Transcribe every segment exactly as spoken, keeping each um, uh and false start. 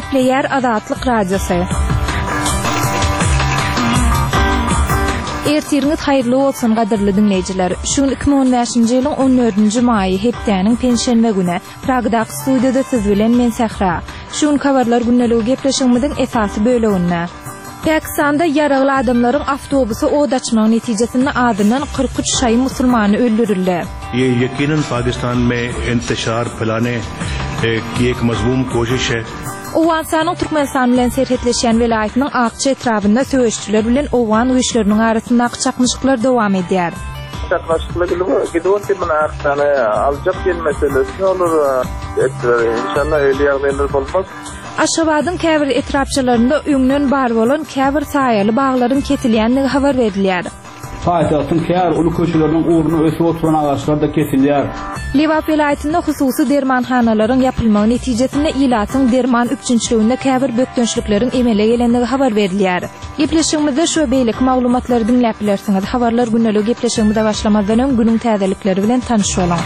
Gepleyer Azatlyk Radiosu. Ertiriniz hayırlı olsun gadirli dinleyiciler. Şun iki bin on beşinji ýylyň on dördünji maýy hepdeniň penşenbe güni Pragdaky studiýada siz bilen men Sehra. Şun habarlar günnelik gepleşigimiziň esasy böleginde. Pakistanda ýaragly adamlaryň awtobusy od açmagy netijesinde adından kırk üç şaý musulmany öldürildi. ये यकीनन पाकिस्तान में इंतशार फैलाने की एक मज़मूम कोशिश है. Owanyň Türkmenistan bilen serhetleşen welaýatynyň Akça etrafynda söýüşçüler bilen owan güýçleriniň arasyndaky çakmyşyklar dowam edýär. Çakmyşyklar gidiyor ki buna aksana aljak bir meselesi olur. İnşallah öyle ýagdaýlar bolmaz. Aşgabatyň käbir etrapçylarynda öňden bar bolan käbir saýaly baglaryň kesilýänligi habar berilýär. Paýtagtyň kär uly köşeleriniň uğruna ösüp oturan ağaçlar da kesilýär. Liwap welaýatynda hususy dermanhanalaryň yapylmagy netijesinde ilatyň derman üçinçiliginde käbir bökdönçlikleriň emele gelendigi habar berilýär. Gepleşigimizde şu beýlik maglumatlary dinläp bilersiňiz. Habarlar günnelik gepleşigimizde başlamazdan öň günüň täzelikleri bilen tanyşy bolan.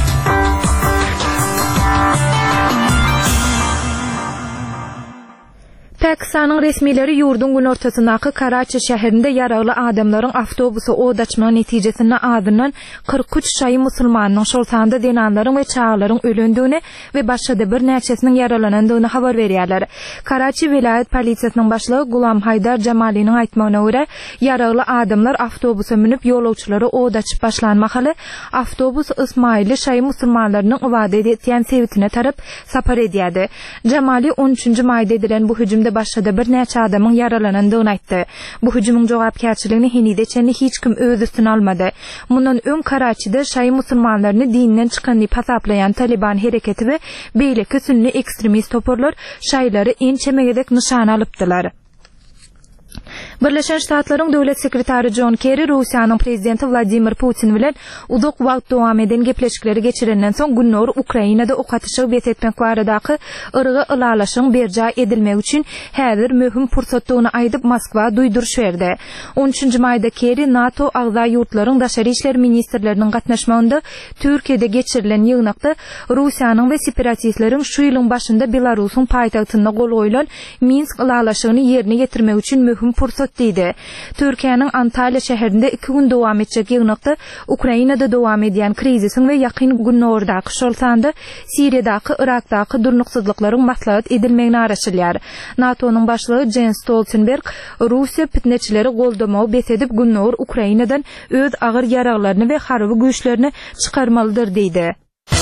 Pakistanyň resmileri ýurdun gün ortasyndaky Karachi şäherinde ýaragly adamlaryň awtobusy od açmagy netijesinde adından kırk üç şaý musulmanyň şol sanda denanlaryň we çağlaryň ölendigini we başga da bir näçesiniň yaralanandygyny habar berýärler. Karachi vilayet polisiýasynyň başlygy Gulam Haydar Jamaliň aýtmagyna görä, ýaragly adamlar awtobusa minip ýolagçylary od açyp başlanmaly. Awtobus Ismaili şaý musulmanlarynyň ibadet etýän sebitine tarap sapar edýärdi. Jamali on üçünji maýda edilen bu hüjümde başda bir näçe adamyň yaralanandygyny aýtdy. Bu hüjümüň jogapkärçiligini henide çenli hiç kim öz üstüne almady. Mundan öň Karaçyda şaý musulmanlaryny dininden çykan diýip hasaplayan Taliban hereketi we beýleki sünni ekstremist toporlar şaýlary en çemegedek nişan alypdylar. Birleşen Ştatlaryň döwlet sekretary John Kerry Russiýanyň prezidenti Vladimir Putin bilen uzak wagt dowam eden gepleşikleri geçirenden soň günler Ukrainada ok atyşy betetmek baradaky ırgy ılalaşyň berja edilmek üçin häzir möhüm pursatdygyny aýdyp Moskwa duýduruş berdi. on üçünji maýda Kerry NATO agza ýurtlaryň daşary işler ministrleriniň gatnaşmagynda Türkiýede geçirilen ýygnakda Russiýanyň we separatistleriň şu ýylyň başynda Belarusyň paýtagtynda gol goýulan Minsk ılalaşygyny ýerine getirmek üçin möhüm pursat diýdi. Türkiýanyň Antalya şäherinde iki gün dowam etjek ýygnakda Ukrainada dowam edýän krizisiň we ýakyn günlerdaky şol sanda Siriýadaky, Irakdaky durnuksuzlyklaryň maslahat edilmegini araşdyrýar. NATO'nyň başlygy Jens Stoltenberg Russiýa pitneçileri goldamagy besedip günler Ukrainadan öz agyr ýaraglaryny we harby güýçlerini çykarmalydyr diýdi.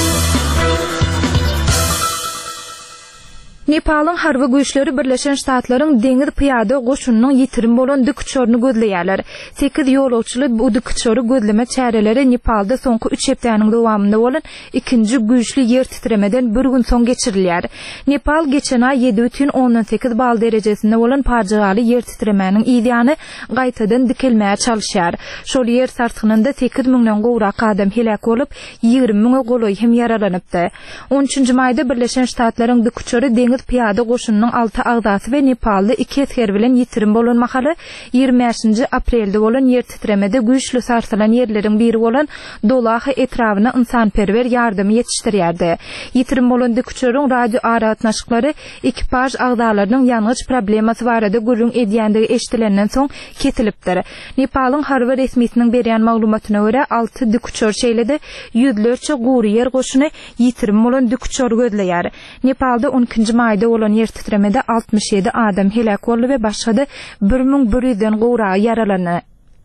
Nepal'ın harby güýçleri Birleşen Ştatlaryň deňiz piýada goşunynyň ýitirim bolan dükçörüni gözleýärler. sekiz ýolagçyly bu dükçöri gözleme çäreleri Nepal'da soňky üç hepdeniň dowamynda bolan ikinji güýçli ýer titremeden bir gün soň geçirilýär. Nepal geçen aý ýedi бүтүn oňdan sekiz bal derejesinde bolan pajaly ýer titremeniň ýygyny gaýtadan dikilmäge çalyşýar. Şol ýer sartynynda sekiz miňden gowrak adam helak bolup, ýigirmi miňe goloý hem yaralanypdy. on üçünji maýda Birleşen Ştatlaryň dükçöri deňiz piýada goşunynyň alty agdasy we Nepalda iki eser bilen ýitirim bolanmaly. ýygrimi beşinji aprelde bolan ýer titremede güýçlü sarsylan ýerleriň biri bolan Dolahy etrawyna ynsanperwer ýardamy ýetişdirýärdi. Ýitirim bolan dükçöriň radio aratnaşyklary ekipaj agdalarynyň ýanyç problemasy barada gürrüň edýändigi eşitilenden soň ketilipdir. Nepal'yň harby resmiýetiniň berýän maglumatyna görä alty dükçör şeýlede ýüzlerçe gury ýer goşuny ýitirim bolan dükçör gözleýär. Nepalda on ikinji maýda bolan ýer titremede altmış ýedi adam helak boldy we başga da bir miň bir ýüzden gowrak ýaralandy.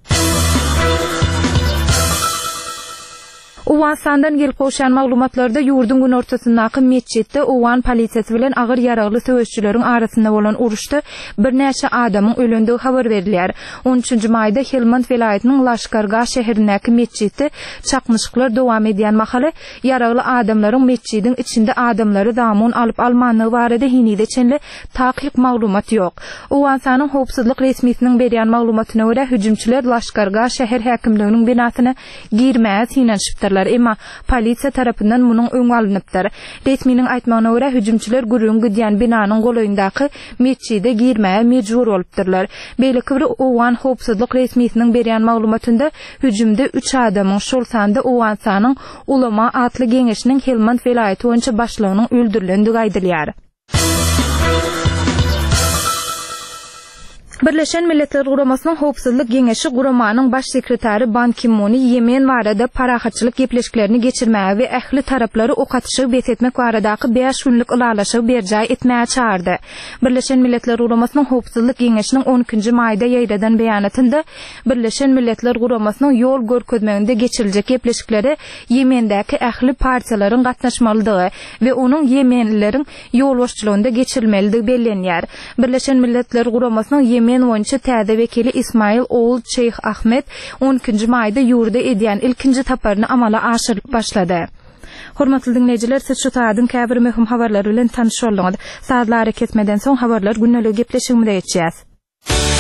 Owansandan gelip goşan maglumatlarda ýurdun gün ortasyndaky mesçitde Owan polisiýasy bilen agyr ýaragly söýüşçüleriň arasynda bolan uruşda bir näçe adamyň ölendigi habar berilýär. on üçünji maýda Helmand welaýatynyň Laşkargah şäherindäki mesçitde çakmyşyklar dowam edýän mahaly ýaragly adamlaryň mesçidiň içinde adamlary zamon alyp almanlygy barada hinide çenli takyk maglumat ýok. Owansanyň howpsuzlyk resmiýetiniň berýän maglumatyna görä hüjümçiler Laşkargah şäher häkimliginiň binasyna girmäge synanyşypdyr. Emma polisiýa tarapyndan munyň öňe alınıpdyr. Resmiýetiň aýtmagyna görä hüjümçiler gürrüň gidýän binanyň goloýundaky mesçide girmäge mejbur bolupdyrlar. Beýleki bir Owan howpsuzlyk resmiýetiniň berýän maglumatynda hüjümde üç adamyň şol sanda Owansanyň ulama atly geňeşiniň Helmand welaýaty boýunça başlygynyň öldürilendigi aýdylýar. Birleşen Milletler Guramasının Howpsuzlyk Geňeşi Guramanyň baş sekretary Ban Ki-moon Yemen barada parahatçylyk gepleşiklerini geçirmäge we ähli taraplary okatyşy betetmek baradaky beş günlük ulalaşygy berjay etmäge çağırdy. Birleşen Milletler Guramasının Howpsuzlyk Geňeşiniň on ikinji maýda ýaýradan beýanatynda Birleşen Milletler Guramasının ýol görkezmeginde geçiriljek gepleşikleri Yemendäki ähli partiýalaryň gatnaşmalydygy we onuň Yemenlileriň ýol başçylygynda geçirilmeligi bellenýär. Birleşen Milletler Guramasının Yemen boýunça täze wekili Ismail Oğul Şeyh Ahmet on ikinji maýda ýurda edýän ilkinji taparyny amala aşyryp başlady. Hormatly dinleýijiler, siz şu taýdan käbir möhüm habarlar bilen tanış boldyňyz. Saatlar ketmeden soň habarlar günnälik gepleşigimizde geçýäs.